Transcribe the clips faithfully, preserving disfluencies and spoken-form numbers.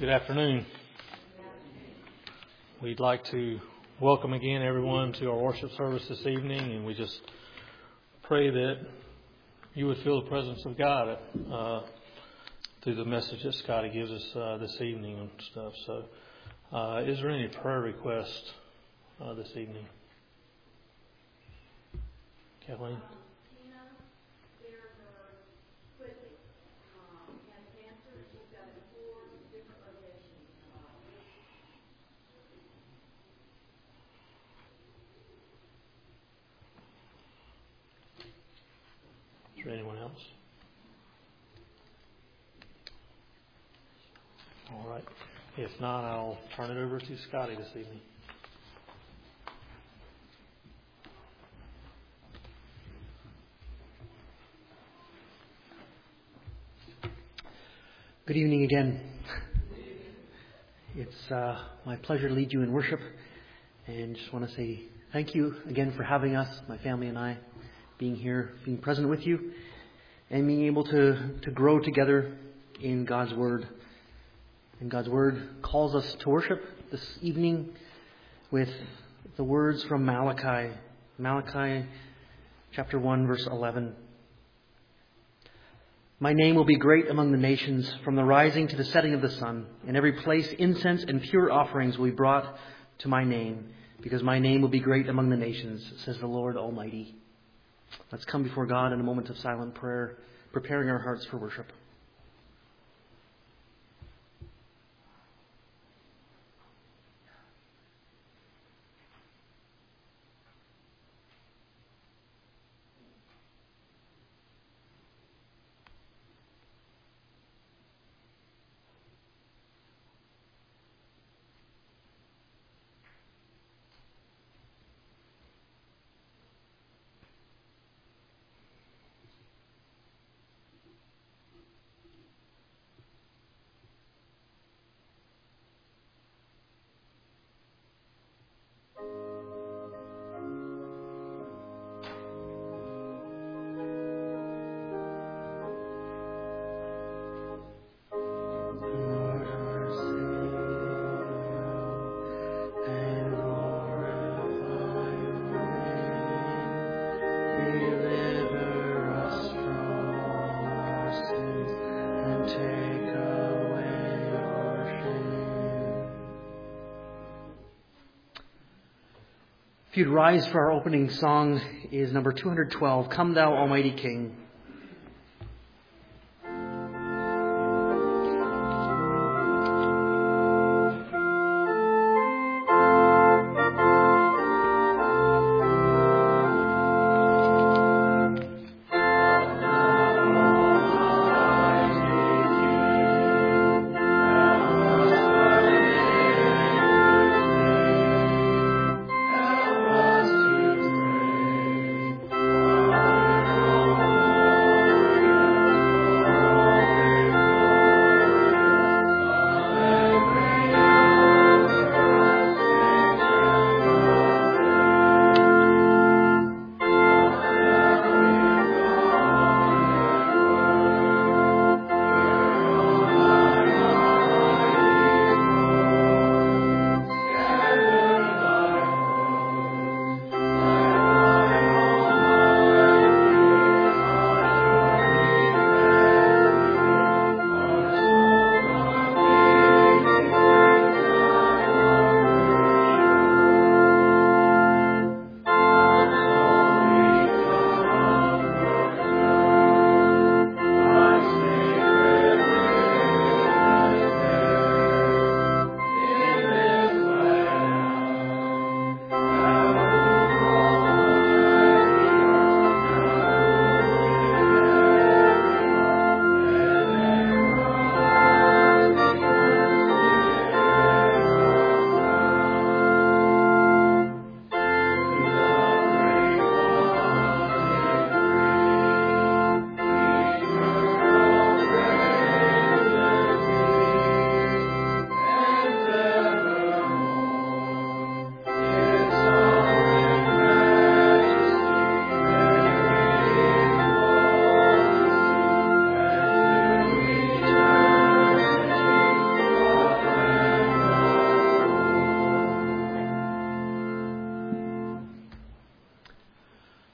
Good afternoon. We'd like to welcome again everyone to our worship service this evening, and we just pray that you would feel the presence of God uh, through the message that Scotty gives us uh, this evening and stuff. So, uh, is there any prayer requests uh, this evening? Kathleen? Is there anyone else? All right. If not, I'll turn it over to Scotty this evening. Good evening again. It's uh, my pleasure to lead you in worship, and just want to say thank you again for having us, my family and I, being here, being present with you, and being able to, to grow together in God's Word. And God's Word calls us to worship this evening with the words from Malachi. Malachi chapter one, verse eleven. My name will be great among the nations, from the rising to the setting of the sun. In every place incense and pure offerings will be brought to my name, because my name will be great among the nations, says the Lord Almighty. Let's come before God in a moment of silent prayer, preparing our hearts for worship. If you'd rise for our opening song is number two hundred twelve, Come Thou Almighty King. Oh,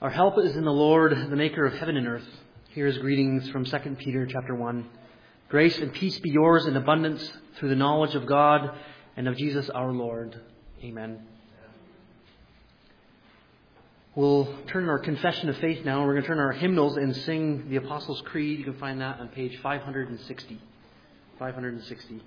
Our help is in the Lord, the maker of heaven and earth. Here's greetings from Second Peter chapter one. Grace and peace be yours in abundance through the knowledge of God and of Jesus our Lord. Amen. We'll turn our confession of faith now. We're going to turn our hymnals and sing the Apostles' Creed. You can find that on page five hundred sixty. five hundred sixty.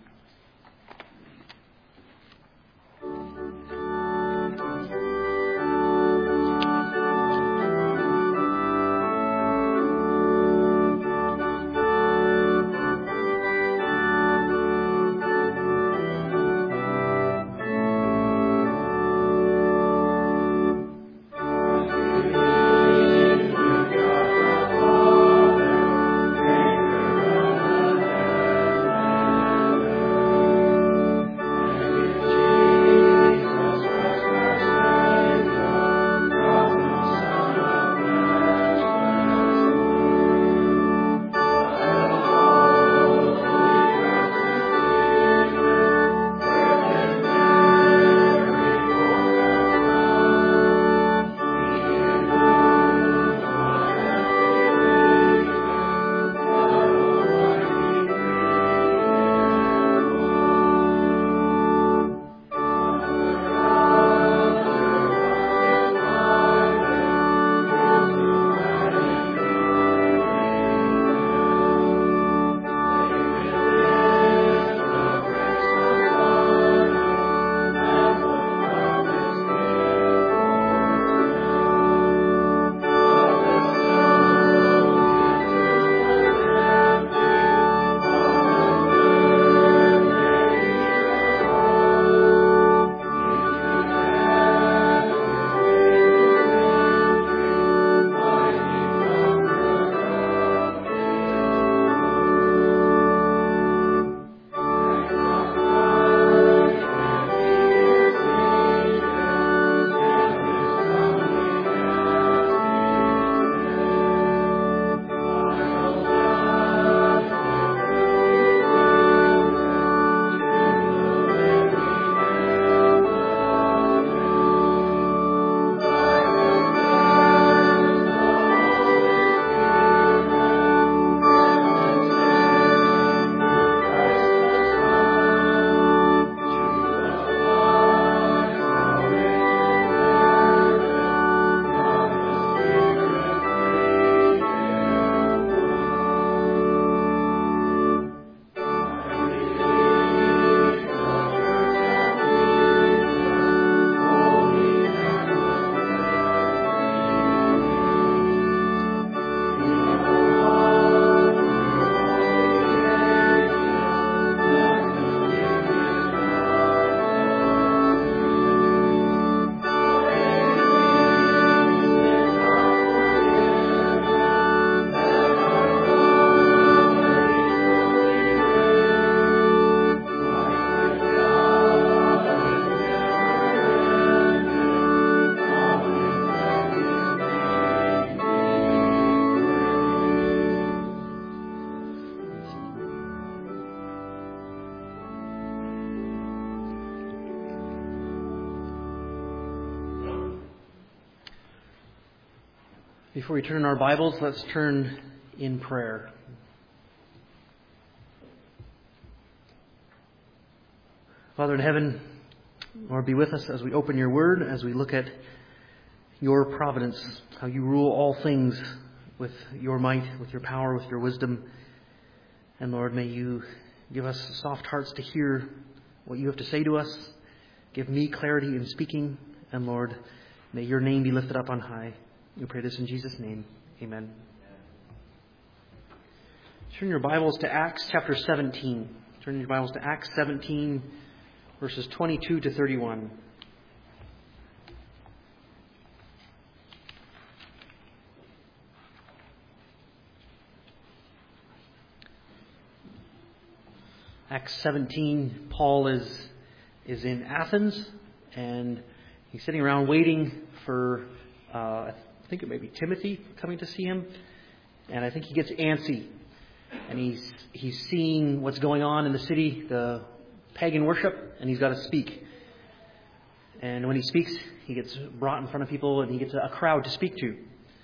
Before we turn in our Bibles, let's turn in prayer. Father in heaven, Lord, be with us as we open your word, as we look at your providence, how you rule all things with your might, with your power, with your wisdom. And Lord, may you give us soft hearts to hear what you have to say to us. Give me clarity in speaking. And Lord, may your name be lifted up on high. We pray this in Jesus' name. Amen. Turn your Bibles to Acts chapter seventeen. Turn your Bibles to Acts seventeen, verses twenty-two to thirty-one. Acts seventeen, Paul is is in Athens, and he's sitting around waiting for, uh, I think it may be Timothy coming to see him. And I think he gets antsy, and he's he's seeing what's going on in the city, the pagan worship, and he's got to speak. And when he speaks, he gets brought in front of people, and he gets a crowd to speak to.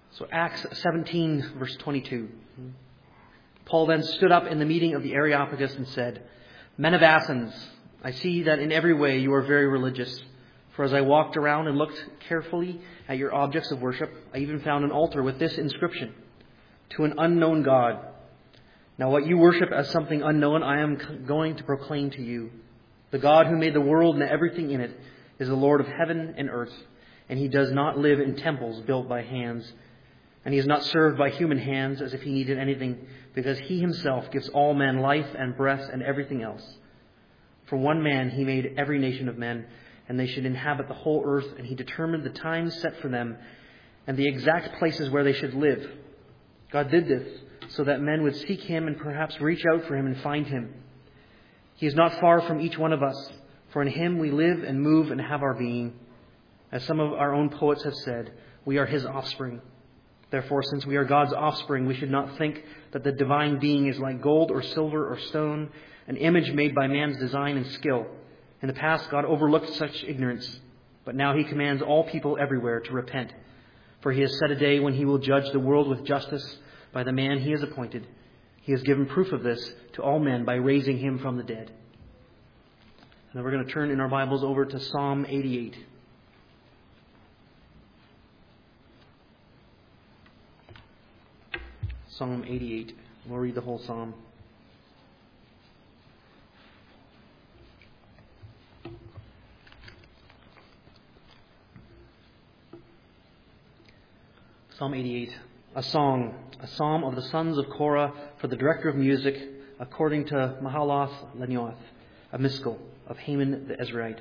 So Acts seventeen, verse twenty-two. Paul then stood up in the meeting of the Areopagus and said, "Men of Athens, I see that in every way you are very religious. For as I walked around and looked carefully at your objects of worship, I even found an altar with this inscription, 'To an unknown God.' Now what you worship as something unknown, I am going to proclaim to you. The God who made the world and everything in it is the Lord of heaven and earth, and he does not live in temples built by hands. And he is not served by human hands as if he needed anything, because he himself gives all men life and breath and everything else. For one man he made every nation of men, and they should inhabit the whole earth, and he determined the times set for them and the exact places where they should live. God did this so that men would seek him and perhaps reach out for him and find him. He is not far from each one of us, for in him we live and move and have our being. As some of our own poets have said, we are his offspring. Therefore, since we are God's offspring, we should not think that the divine being is like gold or silver or stone, an image made by man's design and skill. In the past, God overlooked such ignorance, but now he commands all people everywhere to repent. For he has set a day when he will judge the world with justice by the man he has appointed. He has given proof of this to all men by raising him from the dead." And then we're going to turn in our Bibles over to Psalm eighty-eight. Psalm eighty-eight. We'll read the whole psalm. Psalm eighty-eight. A song, a psalm of the sons of Korah for the director of music, according to Mahalath Leannoth, a miskel of Haman the Ezraite.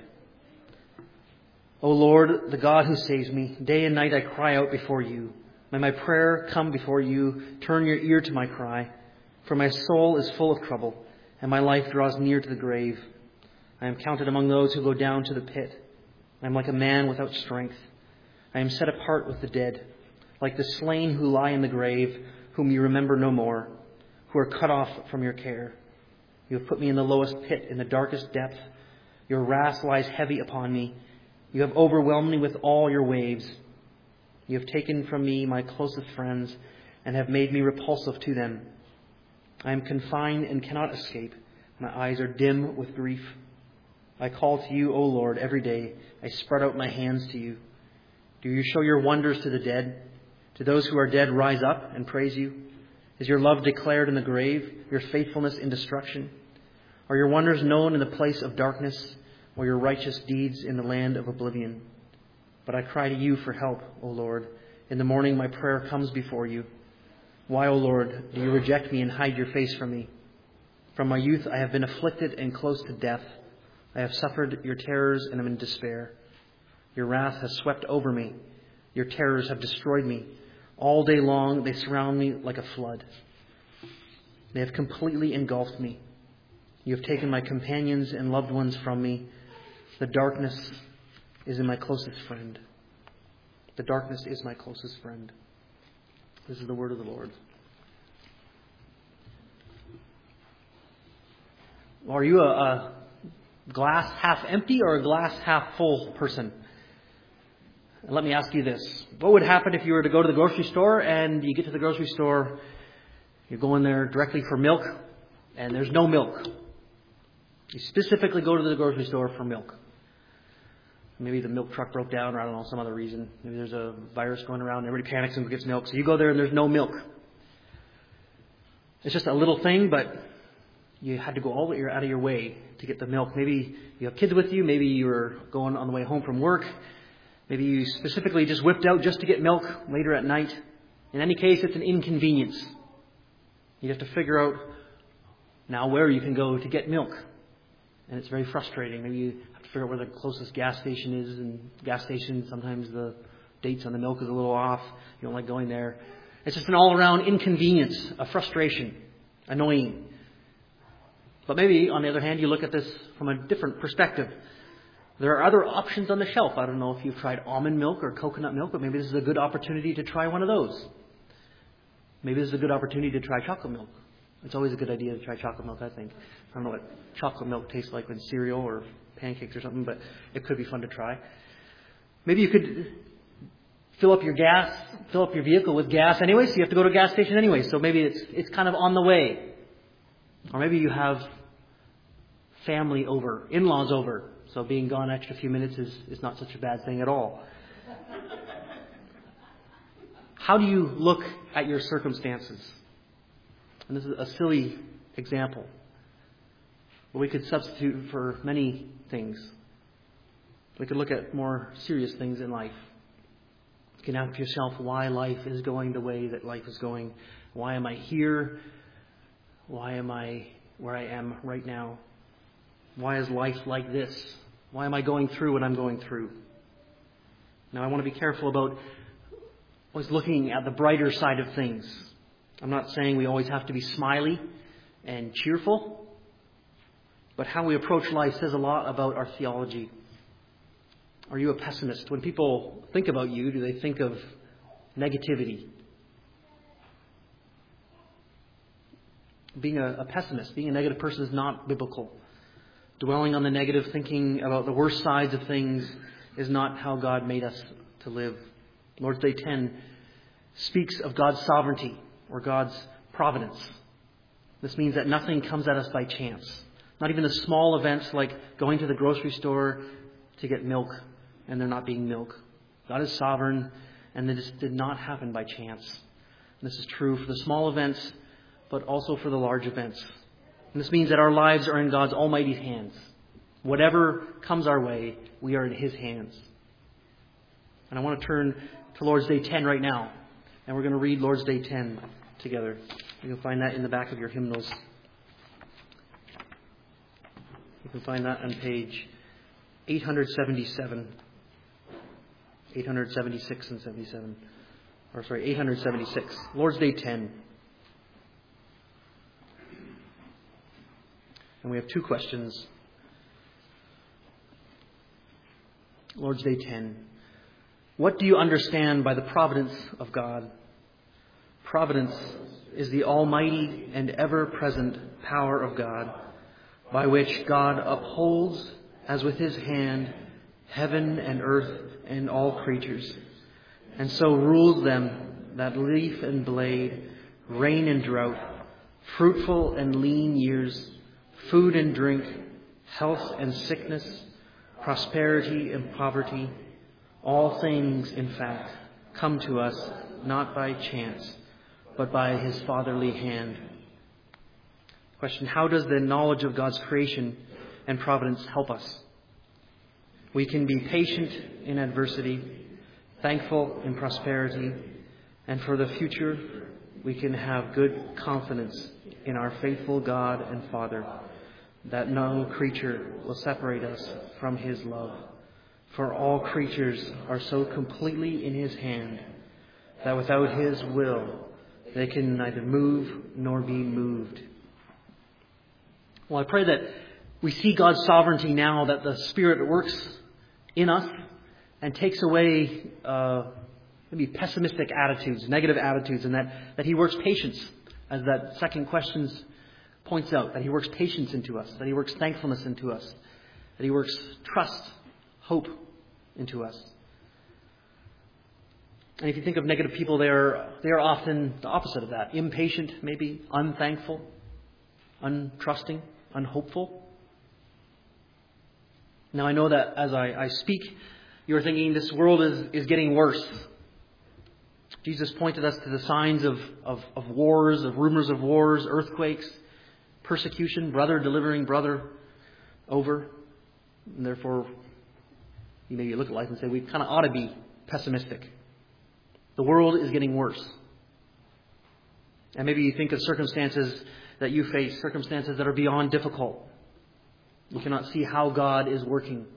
O Lord, the God who saves me, day and night I cry out before you. May my prayer come before you. Turn your ear to my cry. For my soul is full of trouble, and my life draws near to the grave. I am counted among those who go down to the pit. I am like a man without strength. I am set apart with the dead, like the slain who lie in the grave, whom you remember no more, who are cut off from your care. You have put me in the lowest pit, in the darkest depth. Your wrath lies heavy upon me. You have overwhelmed me with all your waves. You have taken from me my closest friends and have made me repulsive to them. I am confined and cannot escape. My eyes are dim with grief. I call to you, O Lord, every day. I spread out my hands to you. Do you show your wonders to the dead? Do those who are dead rise up and praise you? Is your love declared in the grave, your faithfulness in destruction? Are your wonders known in the place of darkness, or your righteous deeds in the land of oblivion? But I cry to you for help, O Lord. In the morning my prayer comes before you. Why, O Lord, do you reject me and hide your face from me? From my youth I have been afflicted and close to death. I have suffered your terrors and am in despair. Your wrath has swept over me. Your terrors have destroyed me. All day long they surround me like a flood. They have completely engulfed me. You have taken my companions and loved ones from me. The darkness is in my closest friend. The darkness is my closest friend. This is the word of the Lord. Are you a, a glass half empty or a glass half full person? Let me ask you this. What would happen if you were to go to the grocery store and you get to the grocery store, you're going there directly for milk, and there's no milk? You specifically go to the grocery store for milk. Maybe the milk truck broke down, or I don't know, some other reason. Maybe there's a virus going around and everybody panics and gets milk. So you go there and there's no milk. It's just a little thing, but you had to go all the way out of your way to get the milk. Maybe you have kids with you. Maybe you were going on the way home from work. Maybe you specifically just whipped out just to get milk later at night. In any case, it's an inconvenience. You have to figure out now where you can go to get milk. And it's very frustrating. Maybe you have to figure out where the closest gas station is. And gas station, sometimes the dates on the milk is a little off. You don't like going there. It's just an all-around inconvenience, a frustration, annoying. But maybe, on the other hand, you look at this from a different perspective. There are other options on the shelf. I don't know if you've tried almond milk or coconut milk, but maybe this is a good opportunity to try one of those. Maybe this is a good opportunity to try chocolate milk. It's always a good idea to try chocolate milk, I think. I don't know what chocolate milk tastes like in cereal or pancakes or something, but it could be fun to try. Maybe you could fill up your gas, fill up your vehicle with gas anyway, so you have to go to a gas station anyway. So maybe it's it's kind of on the way. Or maybe you have family over, in-laws over. So being gone an extra few minutes is, is not such a bad thing at all. How do you look at your circumstances? And this is a silly example, but we could substitute for many things. We could look at more serious things in life. You can ask yourself why life is going the way that life is going. Why am I here? Why am I where I am right now? Why is life like this? Why am I going through what I'm going through? Now, I want to be careful about always looking at the brighter side of things. I'm not saying we always have to be smiley and cheerful, but how we approach life says a lot about our theology. Are you a pessimist? When people think about you, do they think of negativity? Being a, a pessimist, being a negative person is not biblical. Dwelling on the negative, thinking about the worst sides of things is not how God made us to live. Lord's Day ten speaks of God's sovereignty or God's providence. This means that nothing comes at us by chance. Not even the small events like going to the grocery store to get milk and there not being milk. God is sovereign, and this did not happen by chance. And this is true for the small events, but also for the large events. And this means that our lives are in God's almighty hands. Whatever comes our way, we are in His hands. And I want to turn to Lord's Day ten right now. And we're going to read Lord's Day ten together. You can find that in the back of your hymnals. You can find that on page eight seventy-seven. eight seventy-six and seventy-seven. Or sorry, eight seventy-six. Lord's Day ten. And we have two questions. Lord's Day ten. What do you understand by the providence of God? Providence is the almighty and ever-present power of God, by which God upholds, as with His hand, heaven and earth and all creatures, and so rules them that leaf and blade, rain and drought, fruitful and lean years, food and drink, health and sickness, prosperity and poverty, all things, in fact, come to us not by chance, but by His fatherly hand. Question: how does the knowledge of God's creation and providence help us? We can be patient in adversity, thankful in prosperity, and for the future we can have good confidence in our faithful God and Father, that no creature will separate us from His love. For all creatures are so completely in His hand that without His will they can neither move nor be moved. Well, I pray that we see God's sovereignty now, that the Spirit works in us and takes away uh, maybe pessimistic attitudes, negative attitudes, and that, that He works patience, as that second question points out, that He works patience into us, that He works thankfulness into us, that He works trust, hope into us. And if you think of negative people, they are, they are often the opposite of that. Impatient, maybe, unthankful, untrusting, unhopeful. Now, I know that as I, I speak, you're thinking this world is, is getting worse. Jesus pointed us to the signs of, of, of wars, of rumors of wars, earthquakes, persecution, brother delivering brother over. And therefore, you maybe look at life and say, we kind of ought to be pessimistic. The world is getting worse. And maybe you think of circumstances that you face, circumstances that are beyond difficult. You cannot see how God is working.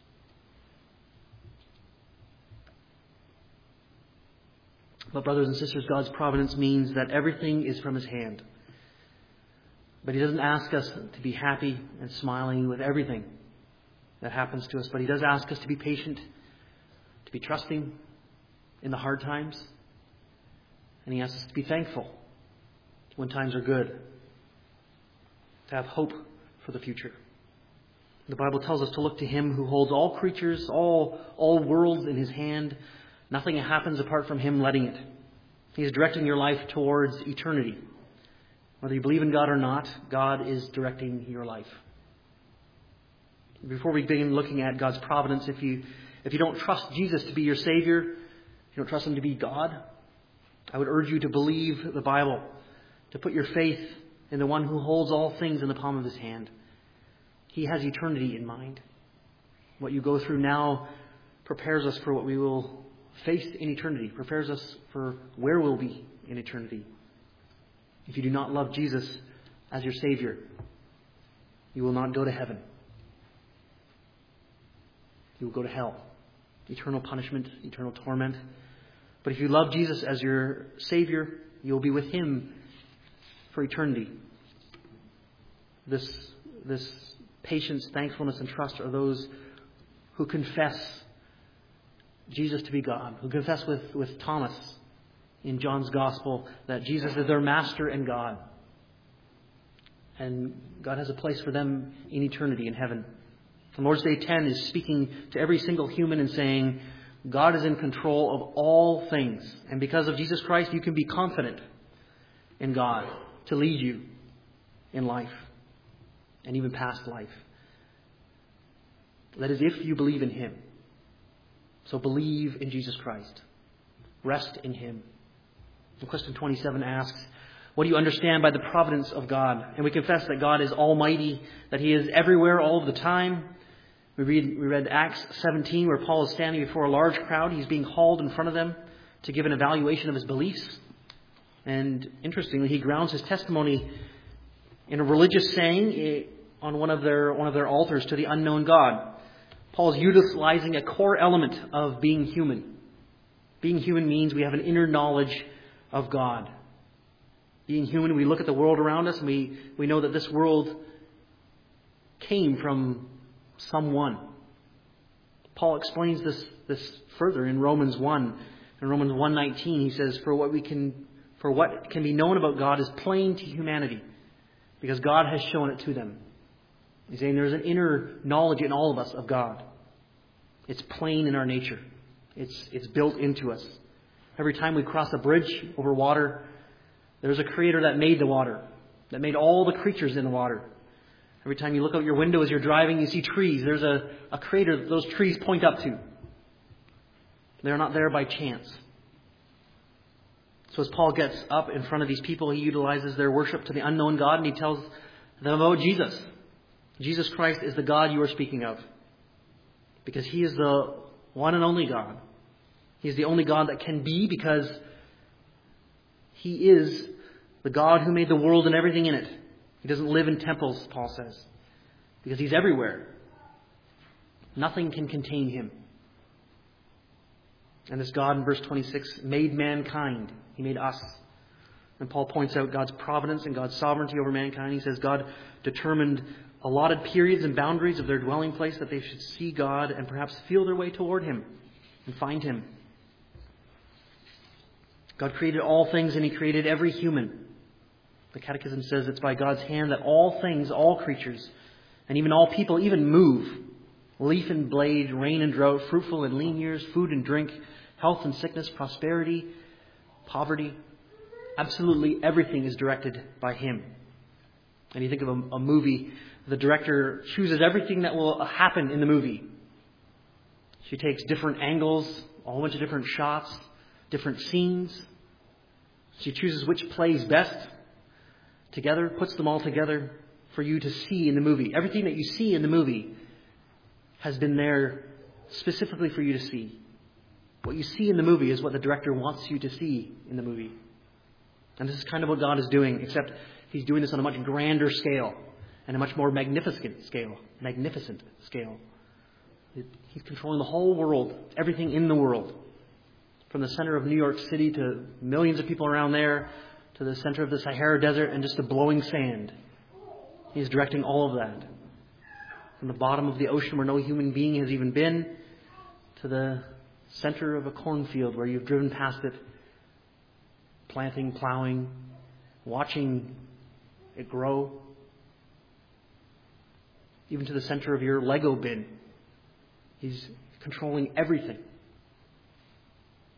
But brothers and sisters, God's providence means that everything is from His hand. But He doesn't ask us to be happy and smiling with everything that happens to us. But He does ask us to be patient, to be trusting in the hard times. And He asks us to be thankful when times are good, to have hope for the future. The Bible tells us to look to Him who holds all creatures, all, all worlds in His hand, Nothing happens apart from Him letting it. He is directing your life towards eternity. Whether you believe in God or not, God is directing your life. Before we begin looking at God's providence, if you if you don't trust Jesus to be your Savior, if you don't trust Him to be God, I would urge you to believe the Bible, to put your faith in the one who holds all things in the palm of His hand. He has eternity in mind. What you go through now prepares us for what we will face in eternity, prepares us for where we'll be in eternity. If you do not love Jesus as your Savior, you will not go to heaven. You will go to hell. Eternal punishment, eternal torment. But if you love Jesus as your Savior, you will be with Him for eternity. This, this patience, thankfulness, and trust are those who confess Jesus to be God, who confess with, with Thomas in John's Gospel that Jesus is their Master and God. And God has a place for them in eternity in heaven. And Lord's Day ten is speaking to every single human and saying, God is in control of all things. And because of Jesus Christ, you can be confident in God to lead you in life and even past life. That is, if you believe in Him. So believe in Jesus Christ. Rest in Him. And question twenty-seven asks, what do you understand by the providence of God? And we confess that God is almighty, that He is everywhere all of the time. We read, we read Acts seventeen, where Paul is standing before a large crowd. He's being hauled in front of them to give an evaluation of his beliefs. And interestingly, he grounds his testimony in a religious saying on one of their one of their altars to the unknown God. Paul is utilizing a core element of being human. Being human means we have an inner knowledge of God. Being human, we look at the world around us and we, we know that this world came from someone. Paul explains this, this further in Romans one. In Romans one nineteen, he says, For what we can for what can be known about God is plain to humanity, because God has shown it to them. He's saying there's an inner knowledge in all of us of God. It's plain in our nature. It's it's built into us. Every time we cross a bridge over water, there's a creator that made the water, that made all the creatures in the water. Every time you look out your window as you're driving, you see trees. There's a, a creator that those trees point up to. They're not there by chance. So as Paul gets up in front of these people, he utilizes their worship to the unknown God, and he tells them about Jesus. Jesus Christ is the God you are speaking of, because He is the one and only God. He is the only God that can be, because He is the God who made the world and everything in it. He doesn't live in temples, Paul says, because He's everywhere. Nothing can contain Him. And this God, in verse twenty-six, made mankind. He made us. And Paul points out God's providence and God's sovereignty over mankind. He says God determined allotted periods and boundaries of their dwelling place that they should see God and perhaps feel their way toward Him and find Him. God created all things, and He created every human. The Catechism says it's by God's hand that all things, all creatures, and even all people even move. Leaf and blade, rain and drought, fruitful and lean years, food and drink, health and sickness, prosperity, poverty. Absolutely everything is directed by Him. And you think of a, a movie, the director chooses everything that will happen in the movie. She takes different angles, a whole bunch of different shots, different scenes. She chooses which plays best together, puts them all together for you to see in the movie. Everything that you see in the movie has been there specifically for you to see. What you see in the movie is what the director wants you to see in the movie. And this is kind of what God is doing, except He's doing this on a much grander scale and a much more magnificent scale. Magnificent scale. He's controlling the whole world, everything in the world. From the center of New York City to millions of people around there, to the center of the Sahara Desert and just the blowing sand. He's directing all of that. From the bottom of the ocean where no human being has even been, to the center of a cornfield where you've driven past it, planting, plowing, watching it grow. Even to the center of your Lego bin. He's controlling everything.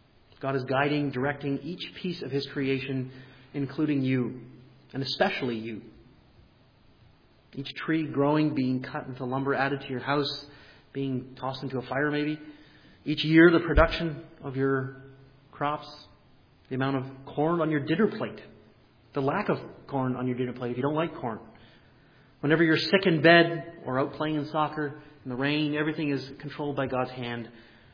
God is guiding, directing each piece of His creation, including you, and especially you. Each tree growing, being cut into lumber, added to your house, being tossed into a fire maybe. Each year, the production of your crops, the amount of corn on your dinner plate, the lack of corn on your dinner plate if you don't like corn. Whenever you're sick in bed or out playing in soccer in the rain, everything is controlled by God's hand.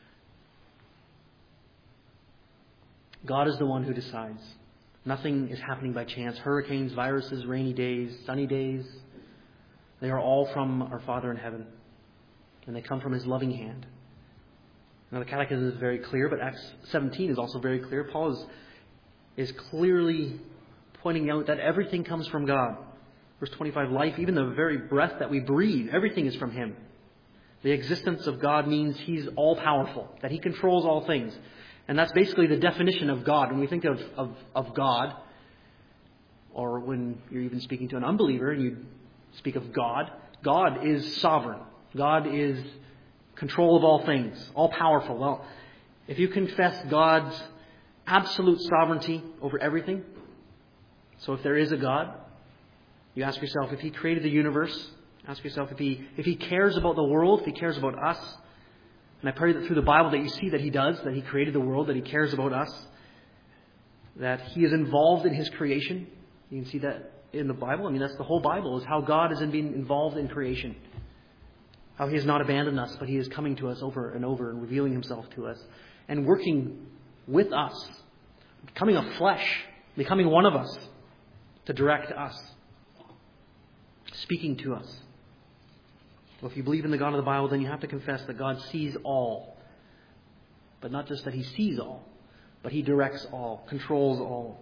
God is the one who decides. Nothing is happening by chance. Hurricanes, viruses, rainy days, sunny days, they are all from our Father in heaven. And they come from His loving hand. Now the Catechism is very clear, but Acts seventeen is also very clear. Paul is, is clearly pointing out that everything comes from God. Verse twenty-five, life, even the very breath that we breathe, everything is from Him. The existence of God means He's all-powerful, that He controls all things. And that's basically the definition of God. When we think of, of, of God, or when you're even speaking to an unbeliever and you speak of God, God is sovereign. God is control of all things, all-powerful. Well, if you confess God's absolute sovereignty over everything, so if there is a God, you ask yourself if He created the universe, ask yourself if He if He cares about the world, if He cares about us. And I pray that through the Bible that you see that He does, that He created the world, that He cares about us, that He is involved in His creation. You can see that in the Bible. I mean, that's the whole Bible, is how God is being involved in creation. How He has not abandoned us, but He is coming to us over and over and revealing Himself to us and working with us, becoming a flesh, becoming one of us to direct us, speaking to us. Well, if you believe in the God of the Bible, then you have to confess that God sees all. But not just that He sees all, but He directs all, controls all.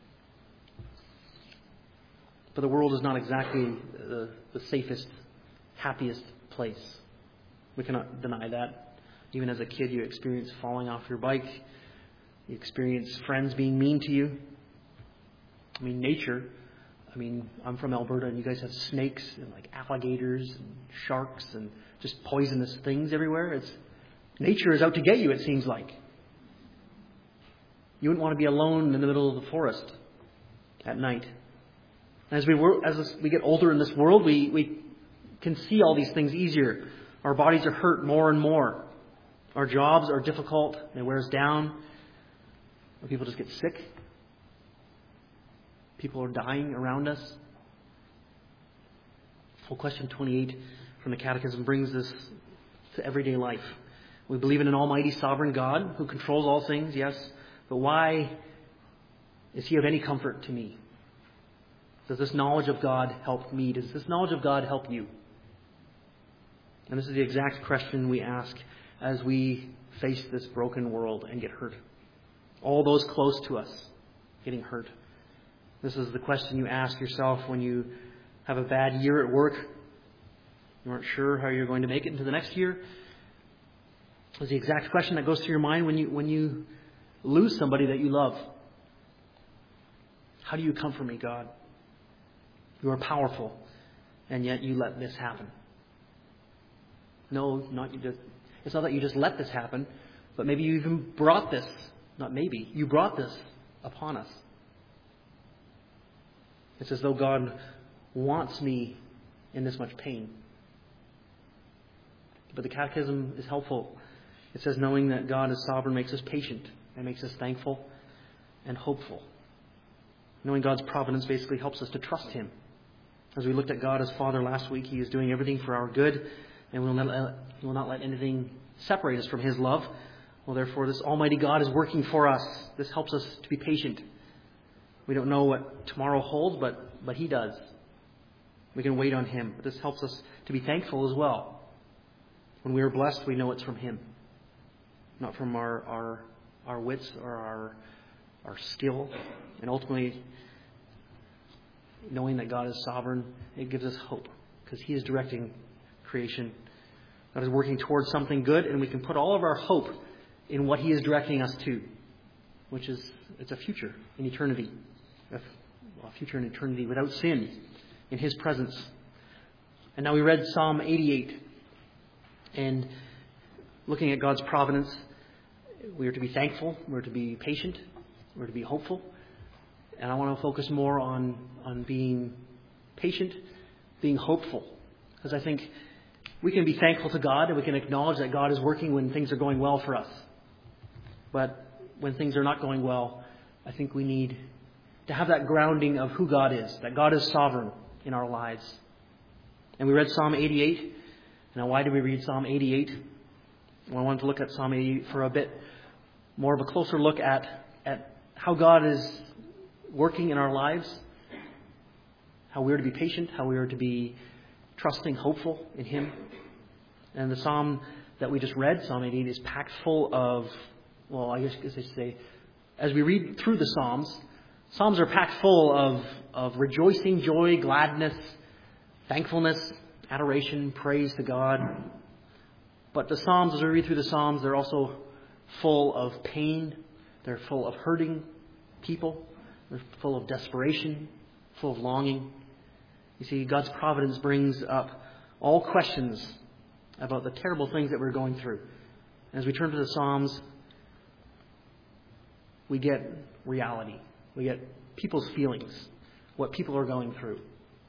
But the world is not exactly the, the safest, happiest place. We cannot deny that. Even as a kid, you experience falling off your bike. You experience friends being mean to you. I mean, nature. I mean, I'm from Alberta, and you guys have snakes and like alligators and sharks and just poisonous things everywhere. It's nature is out to get you, it seems like. You wouldn't want to be alone in the middle of the forest at night. As we work, as we get older in this world, we, we can see all these things easier. Our bodies are hurt more and more. Our jobs are difficult. They wear us down. People just get sick. People are dying around us. Well, question twenty-eight from the Catechism brings this to everyday life. We believe in an almighty sovereign God who controls all things, yes. But why is He of any comfort to me? Does this knowledge of God help me? Does this knowledge of God help you? And this is the exact question we ask as we face this broken world and get hurt. All those close to us getting hurt. This is the question you ask yourself when you have a bad year at work. You aren't sure how you're going to make it into the next year. It's the exact question that goes through your mind when you when you lose somebody that you love. How do you comfort me, God? You are powerful, and yet you let this happen. No, not you just. It's not that you just let this happen, but maybe you even brought this. Not maybe. You brought this upon us. It's as though God wants me in this much pain. But the Catechism is helpful. It says knowing that God is sovereign makes us patient and makes us thankful and hopeful. Knowing God's providence basically helps us to trust Him. As we looked at God as Father last week, He is doing everything for our good, and will not, He will not let anything separate us from His love. Well, therefore, this Almighty God is working for us. This helps us to be patient. We don't know what tomorrow holds, but, but He does. We can wait on Him. But this helps us to be thankful as well. When we are blessed, we know it's from Him, not from our our, our wits or our our skill. And ultimately, knowing that God is sovereign, it gives us hope because He is directing creation. God is working towards something good, and we can put all of our hope in what He is directing us to, which is it's a future in eternity, a, a future in eternity without sin, in His presence. And now we read Psalm eighty-eight, and looking at God's providence, we are to be thankful, we're to be patient, we're to be hopeful. And I want to focus more on, on being patient, being hopeful. Because I think we can be thankful to God and we can acknowledge that God is working when things are going well for us. But when things are not going well, I think we need to have that grounding of who God is, that God is sovereign in our lives. And we read Psalm eighty-eight. Now, why did we read Psalm eighty-eight? Well, I wanted to look at Psalm eighty-eight for a bit more of a closer look at, at how God is working in our lives, how we are to be patient, how we are to be trusting, hopeful in Him. And the Psalm that we just read, Psalm eighty-eight, is packed full of, well, I guess I should say, as we read through the Psalms, Psalms are packed full of, of rejoicing, joy, gladness, thankfulness, adoration, praise to God. But the Psalms, as we read through the Psalms, they're also full of pain. They're full of hurting people. They're full of desperation, full of longing. You see, God's providence brings up all questions about the terrible things that we're going through. And as we turn to the Psalms, we get reality. We get people's feelings, what people are going through.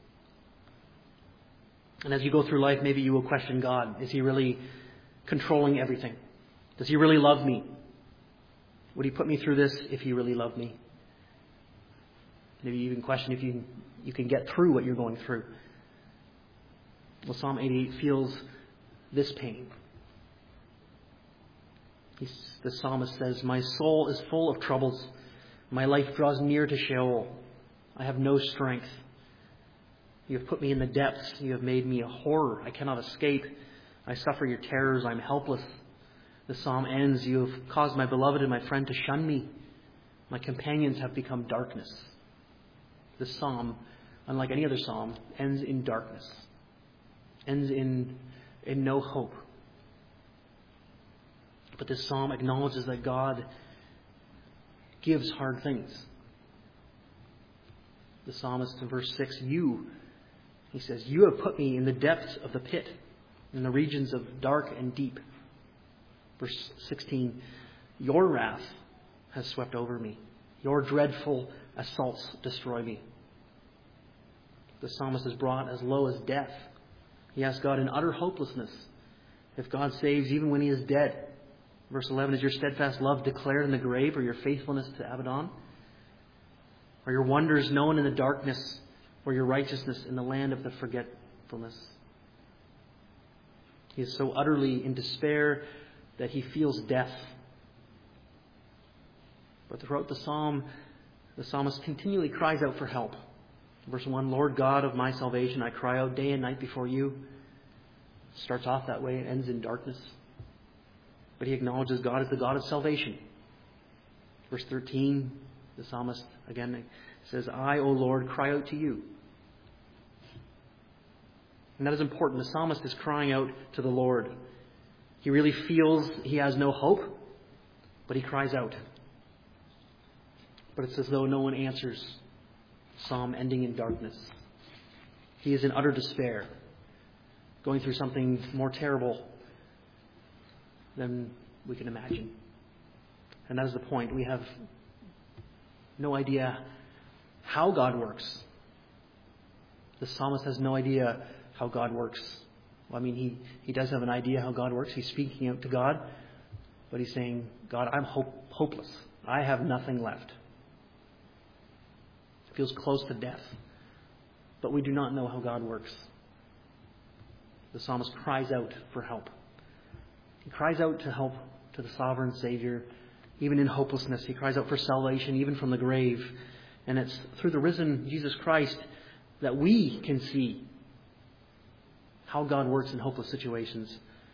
And as you go through life, maybe you will question God. Is He really controlling everything? Does He really love me? Would He put me through this if He really loved me? Maybe you even question if you, you can get through what you're going through. Well, Psalm eighty-eight feels this pain. He's, the psalmist says, "My soul is full of troubles. My life draws near to Sheol. I have no strength. You have put me in the depths. You have made me a horror. I cannot escape. I suffer your terrors. I'm helpless." The psalm ends, "You have caused my beloved and my friend to shun me. My companions have become darkness." This psalm, unlike any other psalm, ends in darkness. Ends in, in no hope. But this psalm acknowledges that God gives hard things. The psalmist in verse six, you, he says, "You have put me in the depths of the pit, in the regions of dark and deep." Verse sixteen, "Your wrath has swept over me. Your dreadful assaults destroy me." The psalmist is brought as low as death. He asks God in utter hopelessness if God saves even when he is dead. Verse eleven, "Is your steadfast love declared in the grave, or your faithfulness to Abaddon? Are your wonders known in the darkness, or your righteousness in the land of the forgetfulness?" He is so utterly in despair that he feels death. But throughout the psalm, the psalmist continually cries out for help. Verse one, "Lord God of my salvation, I cry out day and night before you." Starts off that way, it ends in darkness. But he acknowledges God as the God of salvation. Verse thirteen, the psalmist again says, "I, O Lord, cry out to you." And that is important. The psalmist is crying out to the Lord. He really feels he has no hope, but he cries out. But it's as though no one answers. Psalm ending in darkness. He is in utter despair, going through something more terrible than we can imagine. And that is the point. We have no idea how God works. The psalmist has no idea how God works. Well, I mean, he, he does have an idea how God works. He's speaking out to God, but he's saying, "God, I'm hope, hopeless. I have nothing left." Feels close to death. But we do not know how God works. The psalmist cries out for help. He cries out to help to the sovereign Savior, even in hopelessness. He cries out for salvation, even from the grave. And it's through the risen Jesus Christ that we can see how God works in hopeless situations.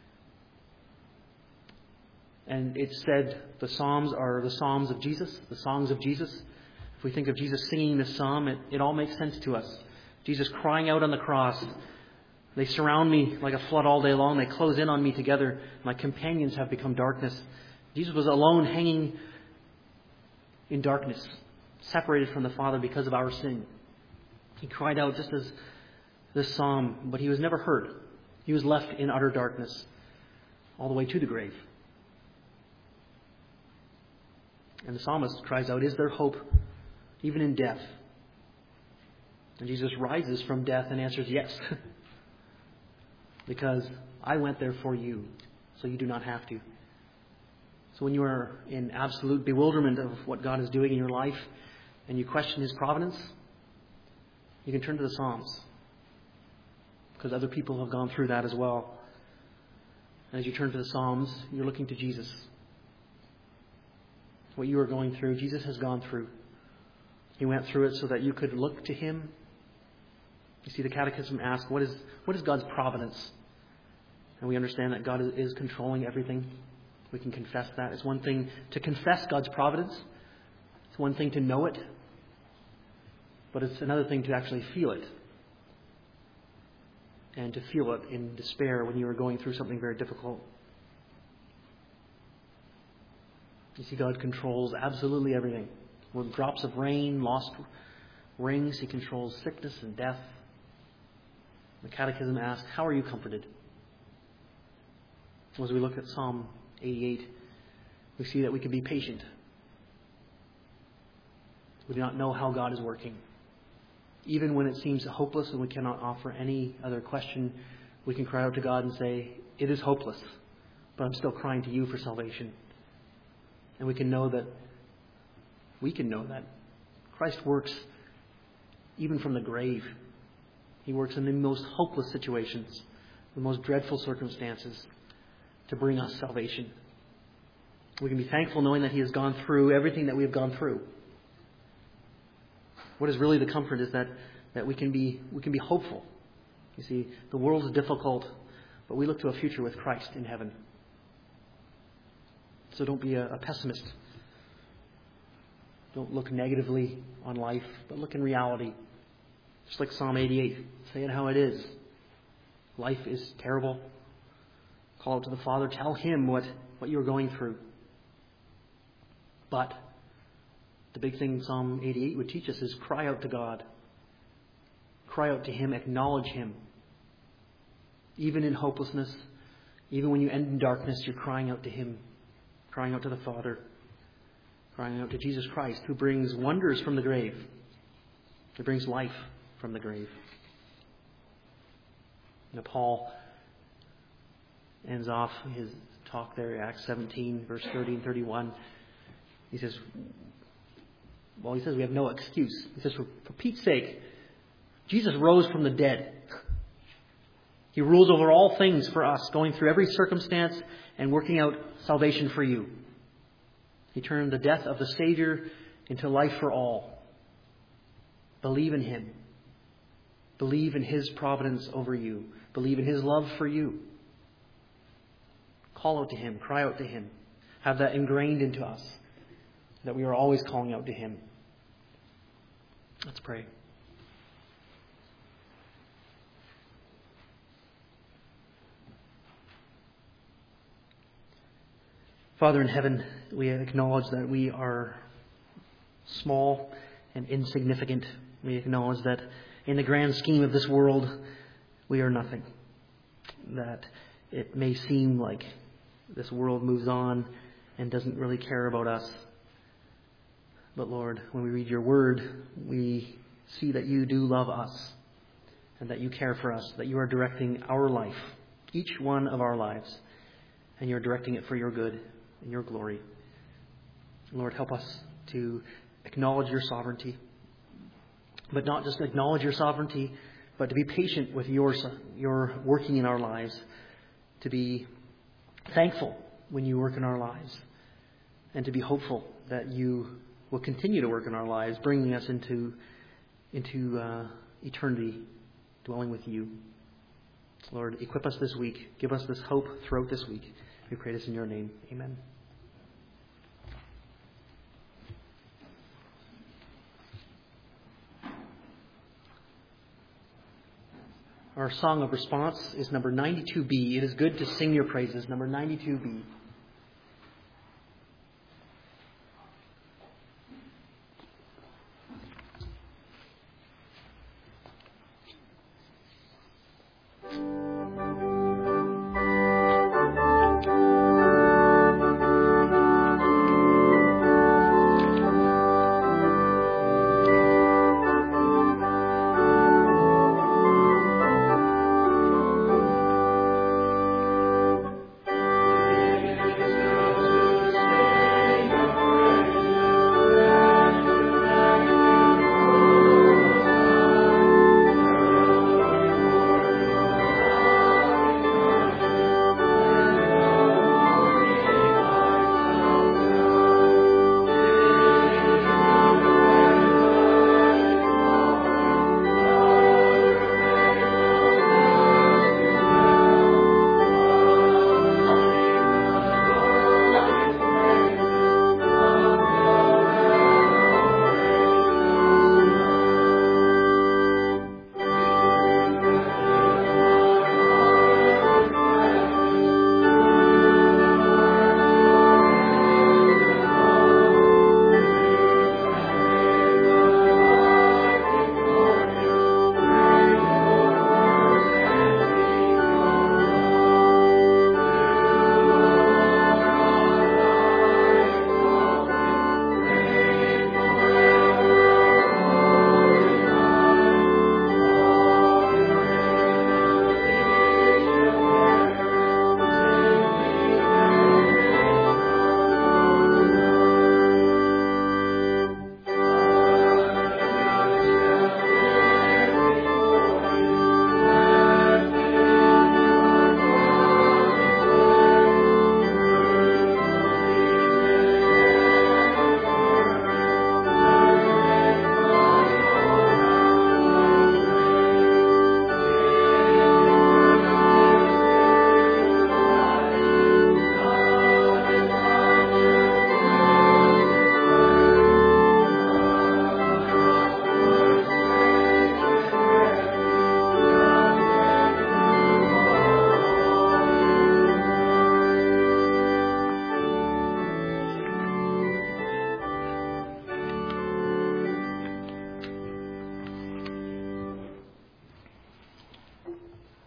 And it's said the Psalms are the Psalms of Jesus, the songs of Jesus. If we think of Jesus singing this psalm, it, it all makes sense to us. Jesus crying out on the cross. "They surround me like a flood all day long. They close in on me together. My companions have become darkness." Jesus was alone, hanging in darkness, separated from the Father because of our sin. He cried out just as this psalm, but he was never heard. He was left in utter darkness all the way to the grave. And the psalmist cries out, is there hope even in death? And Jesus rises from death and answers, yes. Because I went there for you, so you do not have to. So when you are in absolute bewilderment of what God is doing in your life and you question His providence, you can turn to the Psalms, because other people have gone through that as well. And as you turn to the Psalms, you're looking to Jesus. What you are going through, Jesus has gone through. He went through it so that you could look to Him. You see, the Catechism asks, what is what is God's providence? And we understand that God is, is controlling everything. We can confess that. It's one thing to confess God's providence. It's one thing to know it. But it's another thing to actually feel it. And to feel it in despair when you are going through something very difficult. You see, God controls absolutely everything. With drops of rain, lost rings, He controls sickness and death. The Catechism asks, how are you comforted? As we look at Psalm eighty-eight, we see that we can be patient. We do not know how God is working. Even when it seems hopeless and we cannot offer any other question, we can cry out to God and say, it is hopeless, but I'm still crying to you for salvation. And we can know that, we can know that Christ works even from the grave. He works in the most hopeless situations, the most dreadful circumstances, to bring us salvation. We can be thankful knowing that He has gone through everything that we have gone through. What is really the comfort is that, that we can be we can be hopeful. You see, the world is difficult, but we look to a future with Christ in heaven. So don't be a, a pessimist. Don't look negatively on life, but look in reality. Just like Psalm eighty-eight, say it how it is. Life is terrible. Call out to the Father. Tell Him what, what you're going through. But the big thing Psalm eighty-eight would teach us is cry out to God. Cry out to Him. Acknowledge Him. Even in hopelessness, even when you end in darkness, you're crying out to Him. Crying out to the Father. Crying out to Jesus Christ, who brings wonders from the grave. Who brings life from the grave. Now Paul ends off his talk there, Acts seventeen, verse thirty and thirty-one. He says, well, he says we have no excuse. He says, for, for Pete's sake, Jesus rose from the dead. He rules over all things for us, going through every circumstance and working out salvation for you. He turned the death of the Savior into life for all. Believe in Him. Believe in His providence over you. Believe in His love for you. Call out to Him. Cry out to Him. Have that ingrained into us, that we are always calling out to Him. Let's pray. Father in heaven, we acknowledge that we are small and insignificant. We acknowledge that in the grand scheme of this world, we are nothing. That it may seem like this world moves on and doesn't really care about us. But Lord, when we read your word, we see that you do love us and that you care for us, that you are directing our life, each one of our lives, and you're directing it for your good and your glory. Lord, help us to acknowledge your sovereignty, but not just acknowledge your sovereignty, but to be patient with your, your working in our lives, to be thankful when you work in our lives, and to be hopeful that you will continue to work in our lives, bringing us into, into uh, eternity, dwelling with you. Lord, equip us this week. Give us this hope throughout this week. We pray this in your name. Amen. Our song of response is number ninety-two B. It is good to sing your praises. Number ninety-two B.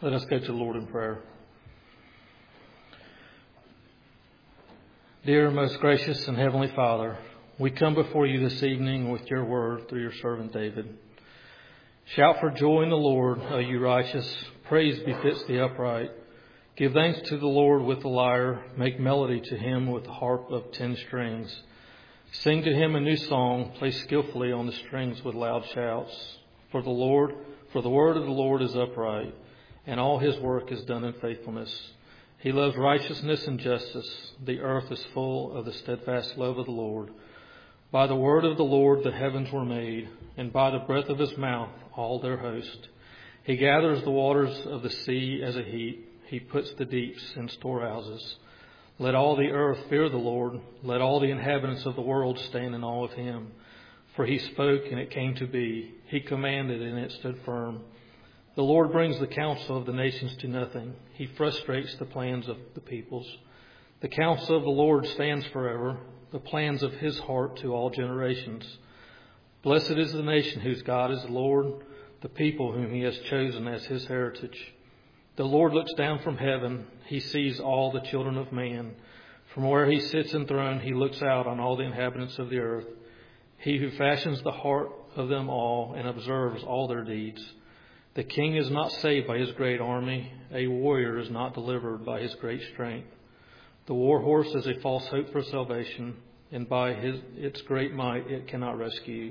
Let us go to the Lord in prayer. Dear, most gracious and heavenly Father, we come before you this evening with your word through your servant David. Shout for joy in the Lord, O you righteous. Praise befits the upright. Give thanks to the Lord with the lyre. Make melody to him with the harp of ten strings. Sing to him a new song. Play skillfully on the strings with loud shouts. For the Lord, for the word of the Lord is upright, and all his work is done in faithfulness. He loves righteousness and justice. The earth is full of the steadfast love of the Lord. By the word of the Lord the heavens were made, and by the breath of his mouth all their host. He gathers the waters of the sea as a heap. He puts the deeps in storehouses. Let all the earth fear the Lord. Let all the inhabitants of the world stand in awe of him. For he spoke, and it came to be. He commanded, and it stood firm. The Lord brings the counsel of the nations to nothing. He frustrates the plans of the peoples. The counsel of the Lord stands forever, the plans of his heart to all generations. Blessed is the nation whose God is the Lord, the people whom he has chosen as his heritage. The Lord looks down from heaven. He sees all the children of man. From where he sits enthroned, he looks out on all the inhabitants of the earth. He who fashions the heart of them all and observes all their deeds. The king is not saved by his great army. A warrior is not delivered by his great strength. The war horse is a false hope for salvation, and by his, its great might it cannot rescue.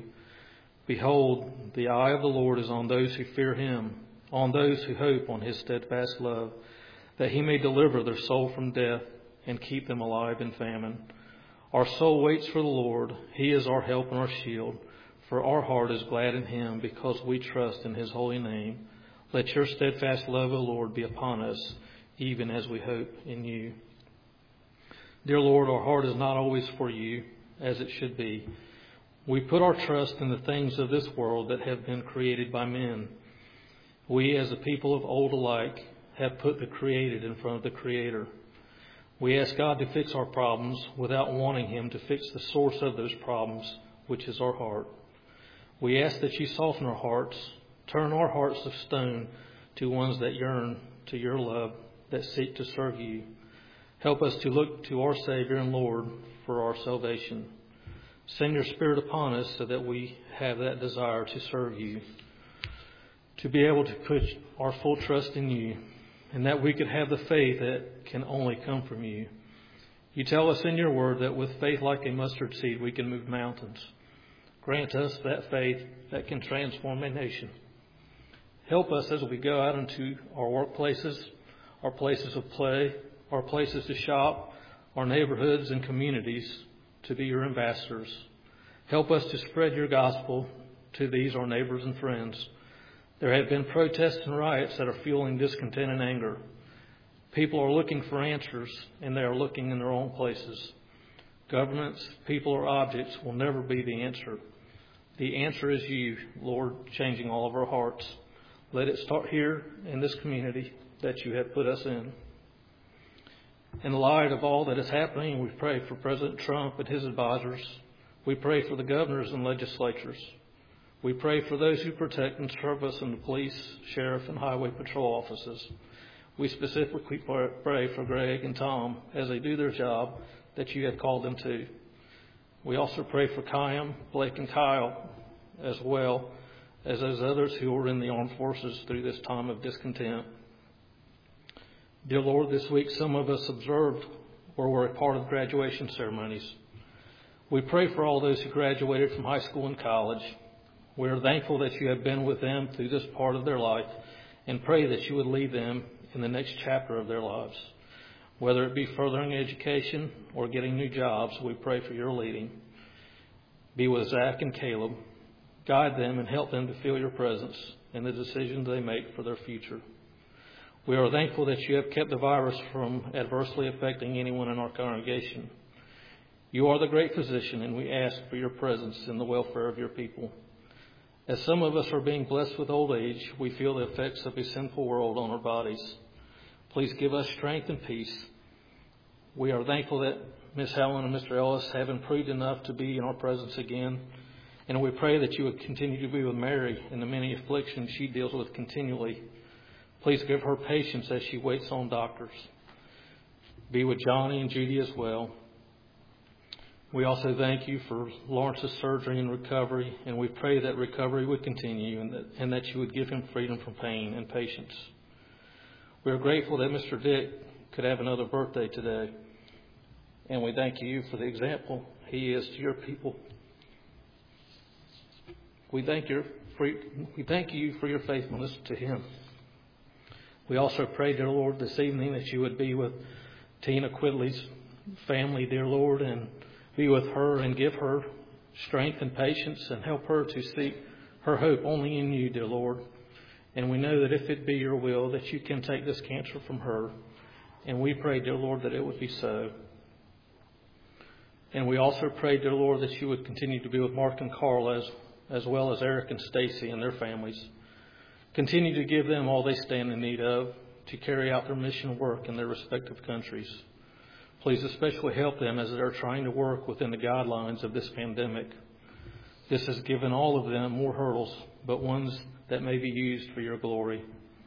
Behold, the eye of the Lord is on those who fear him, on those who hope on his steadfast love, that he may deliver their soul from death and keep them alive in famine. Our soul waits for the Lord. He is our help and our shield. For our heart is glad in him, because we trust in his holy name. Let your steadfast love, O Lord, be upon us, even as we hope in you. Dear Lord, our heart is not always for you, as it should be. We put our trust in the things of this world that have been created by men. We, as a people of old alike, have put the created in front of the Creator. We ask God to fix our problems without wanting him to fix the source of those problems, which is our heart. We ask that you soften our hearts, turn our hearts of stone to ones that yearn to your love, that seek to serve you. Help us to look to our Savior and Lord for our salvation. Send your Spirit upon us so that we have that desire to serve you, to be able to put our full trust in you, and that we could have the faith that can only come from you. You tell us in your word that with faith like a mustard seed we can move mountains. Grant us that faith that can transform a nation. Help us as we go out into our workplaces, our places of play, our places to shop, our neighborhoods and communities, to be your ambassadors. Help us to spread your gospel to these, our neighbors and friends. There have been protests and riots that are fueling discontent and anger. People are looking for answers, and they are looking in their own places. Governments, people, or objects will never be the answer. The answer is you, Lord, changing all of our hearts. Let it start here in this community that you have put us in. In light of all that is happening, we pray for President Trump and his advisors. We pray for the governors and legislatures. We pray for those who protect and serve us in the police, sheriff, and highway patrol offices. We specifically pray for Greg and Tom as they do their job that you have called them to. We also pray for Kyle, Blake, and Kyle, as well as those others who are in the armed forces through this time of discontent. Dear Lord, this week some of us observed or were a part of graduation ceremonies. We pray for all those who graduated from high school and college. We are thankful that you have been with them through this part of their life, and pray that you would lead them in the next chapter of their lives. Whether it be furthering education or getting new jobs, we pray for your leading. Be with Zach and Caleb. Guide them and help them to feel your presence in the decisions they make for their future. We are thankful that you have kept the virus from adversely affecting anyone in our congregation. You are the great physician, and we ask for your presence in the welfare of your people. As some of us are being blessed with old age, we feel the effects of a sinful world on our bodies. Please give us strength and peace. We are thankful that Miss Helen and Mister Ellis have improved enough to be in our presence again. And we pray that you would continue to be with Mary in the many afflictions she deals with continually. Please give her patience as she waits on doctors. Be with Johnny and Judy as well. We also thank you for Lawrence's surgery and recovery, and we pray that recovery would continue and that, and that you would give him freedom from pain and patience. We are grateful that Mister Dick could have another birthday today, and we thank you for the example he is to your people. We thank, your, for, we thank you for your faithfulness to him. We also pray, dear Lord, this evening that you would be with Tina Quidley's family, dear Lord, and be with her and give her strength and patience and help her to seek her hope only in you, dear Lord. And we know that if it be your will, that you can take this cancer from her. And we pray, dear Lord, that it would be so. And we also pray, dear Lord, that you would continue to be with Mark and Carl as, as well as Eric and Stacy and their families. Continue to give them all they stand in need of to carry out their mission work in their respective countries. Please especially help them as they're trying to work within the guidelines of this pandemic. This has given all of them more hurdles, but ones that may be used for your glory.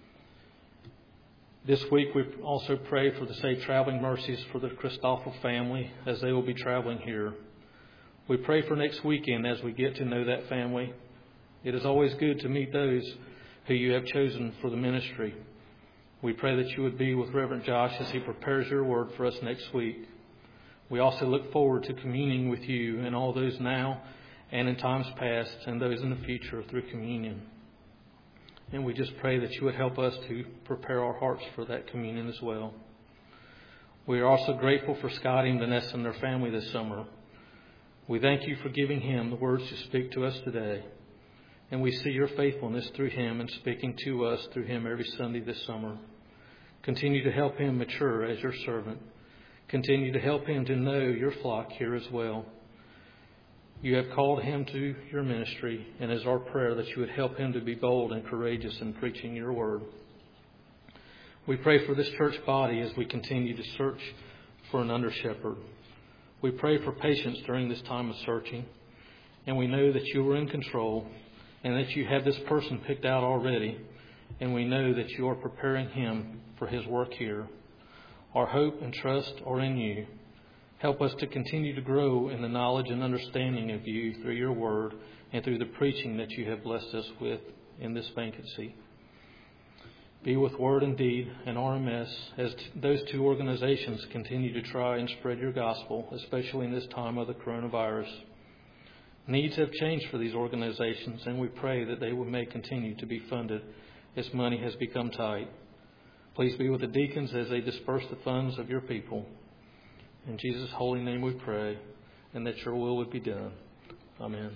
This week we also pray for the safe traveling mercies for the Christoffel family as they will be traveling here. We pray for next weekend as we get to know that family. It is always good to meet those who you have chosen for the ministry. We pray that you would be with Reverend Josh as he prepares your word for us next week. We also look forward to communing with you and all those now and in times past and those in the future through communion. And we just pray that you would help us to prepare our hearts for that communion as well. We are also grateful for Scotty and Vanessa and their family this summer. We thank you for giving him the words to speak to us today. And we see your faithfulness through him and speaking to us through him every Sunday this summer. Continue to help him mature as your servant. Continue to help him to know your flock here as well. You have called him to your ministry, and it is our prayer that you would help him to be bold and courageous in preaching your word. We pray for this church body as we continue to search for an under-shepherd. We pray for patience during this time of searching, and we know that you are in control and that you have this person picked out already, and we know that you are preparing him for his work here. Our hope and trust are in you. Help us to continue to grow in the knowledge and understanding of you through your word and through the preaching that you have blessed us with in this vacancy. Be with Word and Deed and R M S as t- those two organizations continue to try and spread your gospel, especially in this time of the coronavirus. Needs have changed for these organizations, and we pray that they will may continue to be funded as money has become tight. Please be with the deacons as they disperse the funds of your people. In Jesus' holy name we pray, and that your will would be done. Amen.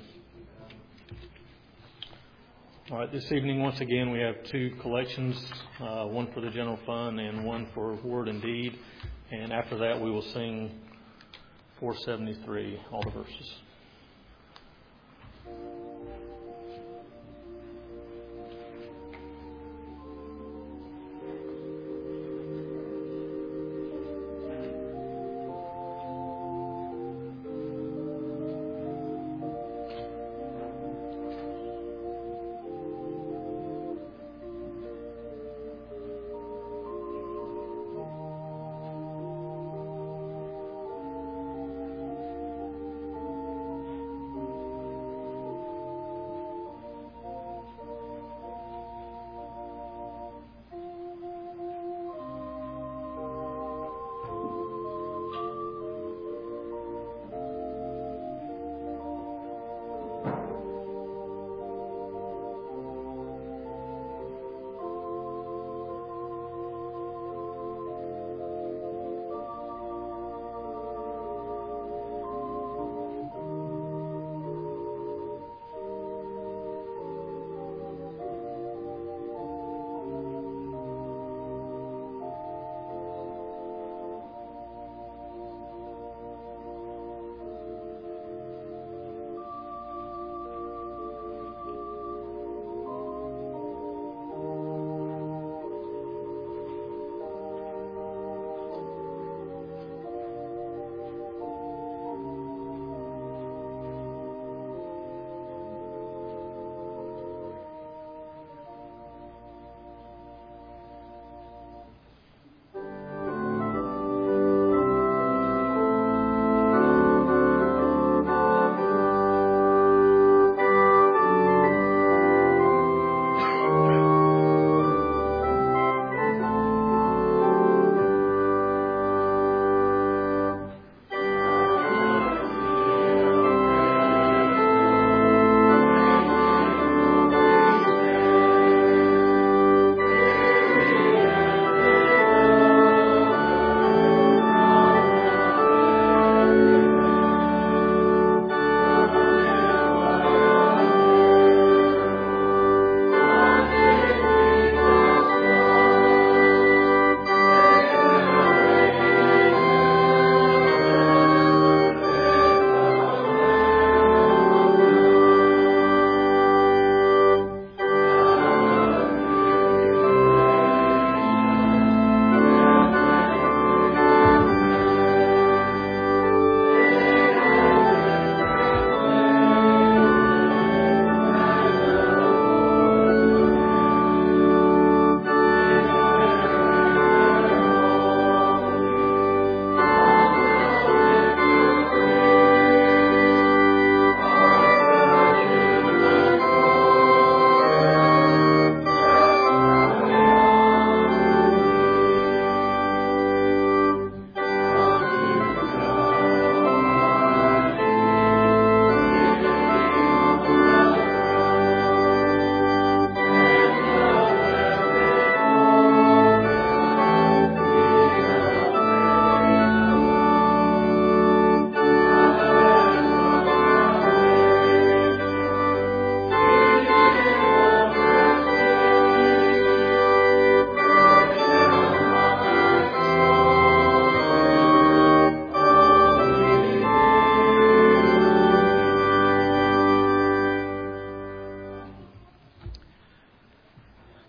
All right, this evening, once again, we have two collections, uh, one for the general fund and one for Word and Deed. And after that, we will sing four seventy-three, all the verses.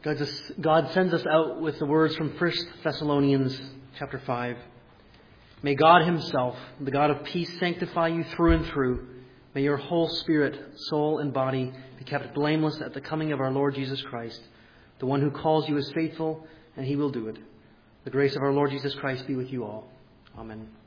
God, God sends us out with the words from First Thessalonians chapter five. May God himself, the God of peace, sanctify you through and through. May your whole spirit, soul, and body be kept blameless at the coming of our Lord Jesus Christ. The one who calls you is faithful, and he will do it. The grace of our Lord Jesus Christ be with you all. Amen.